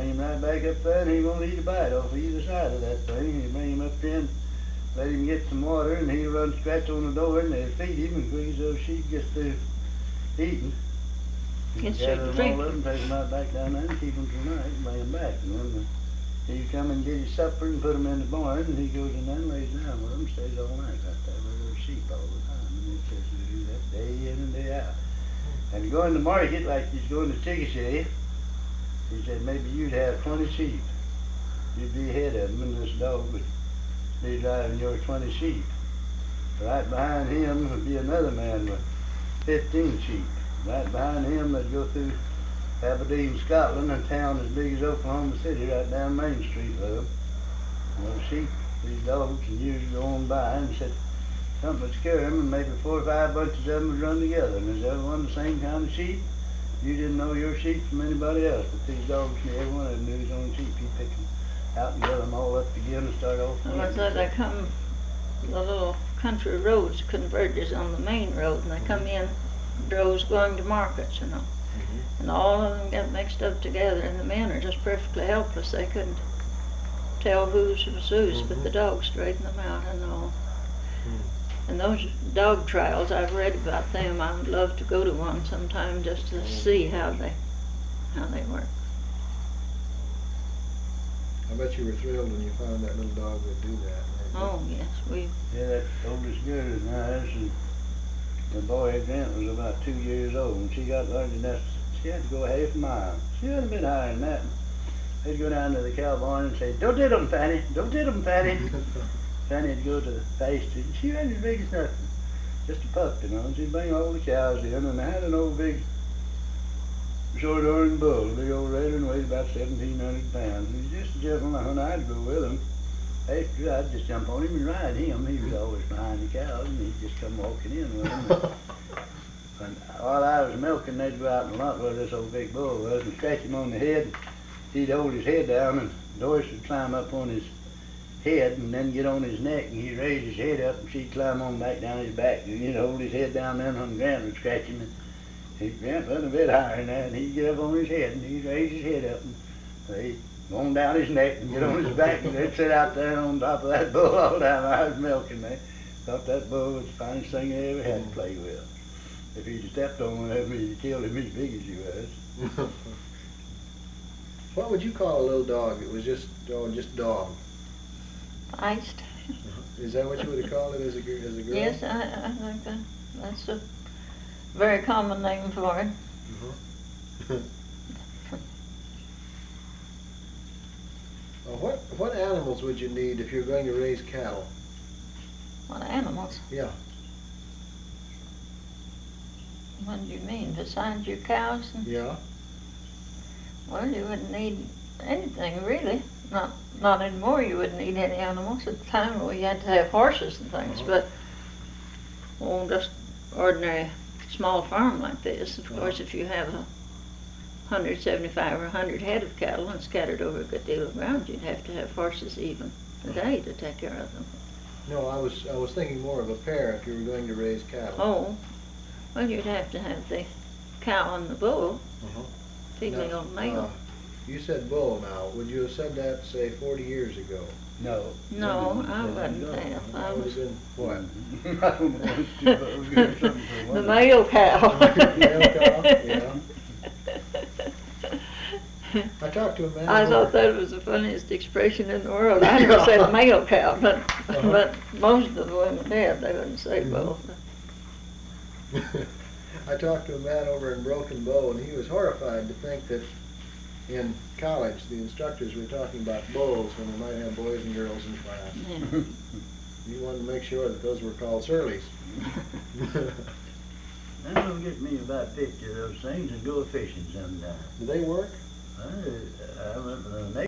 bring him right back up there, and he won't eat a bite off either side of that thing. You bring him up there and let him get some water, and he'll run scratch on the door, and they'll feed him, and quick as those sheep gets through eating, you gather them all up and take them out back down there and keep them till night and bring them back. And then he'll come and get his supper and put them in the barn, and he goes in there and lays down with them, stays all night right there with those sheep all the time. And he says he'll do that day in and day out. And to go in the market like he's going to Chickasha, he said maybe you'd have 20 sheep. You'd be ahead of him, and this dog would be driving your 20 sheep. Right behind him would be another man with 15 sheep. Right behind him they'd go through Aberdeen, Scotland, a town as big as Oklahoma City, right down Main Street with them. And those sheep, these dogs, and you go on by and said something would scare them, and maybe 4 or 5 bunches of them would run together. And is everyone the same kind of sheep? You didn't know your sheep from anybody else, but these dogs knew every one of them knew his own sheep. He'd pick them out and gather them all up together and start off. Well, so they come, the little country roads converges on the main road, and they come in droves going to markets, you know. And all of them get mixed up together, and the men are just perfectly helpless. They couldn't tell whose was whose, but the dogs straighten them out and all. And those dog trials, I've read about them. I would love to go to one sometime just to see how they work. I bet you were thrilled when you found that little dog would do that. Oh yes, we. Yeah, that oldest girl is nice, and the boy Grant was about 2 years old, and she got learned enough. She had to go half a mile. She had a bit higher than that. They'd go down to the cow barn and say, "Don't hit 'em, Fanny. Don't hit 'em, Fanny." Fanny'd go to the pasture, and she wasn't as big as nothing. Just a pup, you know. And she'd bring all the cows in, and they had an old big short-horned bull, big old red one, weighed about 1,700 pounds. He was just a gentleman when I'd go with him. After I'd just jump on him and ride him. He was always behind the cows, and he'd just come walking in with them. And while I was milking, they'd go out in the lot where this old big bull was and scratch him on the head. He'd hold his head down, and Doris would climb up on his head and then get on his neck, and he'd raise his head up, and she'd climb on back down his back, and he'd hold his head down then when Grant would scratch him. And Grant wasn't a bit higher than that, and he'd get up on his head, and he'd raise his head up, and they'd go on down his neck and get on his back, and they'd sit out there on top of that bull all the time I was milking. They thought that bull was the finest thing they ever had to play with. If he'd stepped on one of them, he'd killed him as big as he was. What would you call a little dog that was just dog? Feist. Is that what you would have called it as a girl? Yes, I think that's a very common name for it. What animals would you need if you're going to raise cattle? What animals? Yeah. What do you mean? Besides your cows? Yeah. Well, you wouldn't need anything really. Not anymore. You wouldn't need any animals. At the time, we had to have horses and things, but just ordinary small farm like this. Of course, if you have 175 or 100 head of cattle and scattered over a good deal of ground, you'd have to have horses even today to take care of them. No, I was thinking more of a pair if you were going to raise cattle. Oh, well, you'd have to have the cow and the bull, female and male. You said bull now. Would you have said that, say, 40 years ago? No. No, I wouldn't have. I was what? the male cow. Male cow, yeah. I talked to a man. I thought that was the funniest expression in the world. I never said male cow, but most of the women did. They wouldn't say both. I talked to a man over in Broken Bow, and he was horrified to think that in college the instructors were talking about bulls when they might have boys and girls in class. Yeah. He wanted to make sure that those were called surleys. That'll get me about 50 of those things and go fishing sometime. Do they work? I went with a